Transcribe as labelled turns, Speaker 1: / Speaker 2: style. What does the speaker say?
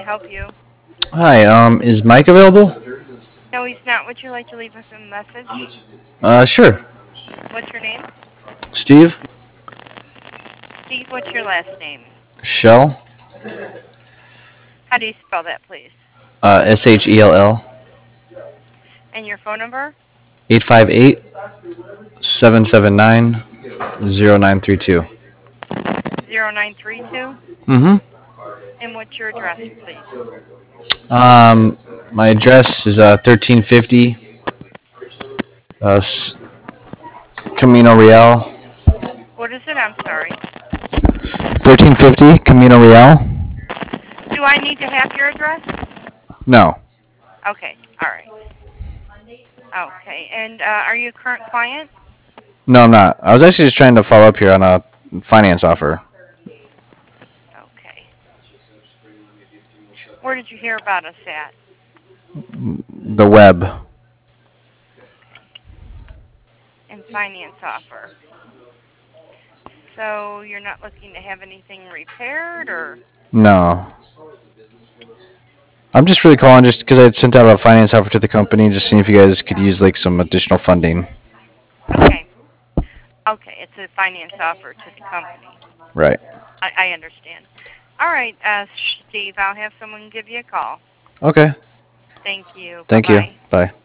Speaker 1: I help you?
Speaker 2: Hi, is Mike available?
Speaker 1: No, he's not. Would you like to leave us a message?
Speaker 2: Sure.
Speaker 1: What's your name?
Speaker 2: Steve?
Speaker 1: Steve, what's your last name?
Speaker 2: Shell?
Speaker 1: How do you spell that, please?
Speaker 2: Shell.
Speaker 1: And your phone number?
Speaker 2: 858-779-0932.
Speaker 1: 0932.
Speaker 2: Mm-hmm.
Speaker 1: And what's your address, please?
Speaker 2: My address is 1350 Camino Real.
Speaker 1: What is it? I'm sorry.
Speaker 2: 1350 Camino Real?
Speaker 1: Do I need to have your address?
Speaker 2: No.
Speaker 1: Okay. All right. Okay. And are you a current client?
Speaker 2: No, I'm not. I was actually just trying to follow up here on a finance offer.
Speaker 1: Okay. Where did you hear about us at?
Speaker 2: The web.
Speaker 1: Okay. And finance offer. So you're not looking to have anything repaired, or?
Speaker 2: No. I'm just really calling just because I had sent out a finance offer to the company, just seeing if you guys could use like some additional funding.
Speaker 1: Okay. Okay. It's a finance offer to the company.
Speaker 2: Right.
Speaker 1: I understand. All right, Steve, I'll have someone give you a call.
Speaker 2: Okay.
Speaker 1: Thank you.
Speaker 2: Thank you.
Speaker 1: Bye-bye.
Speaker 2: Bye.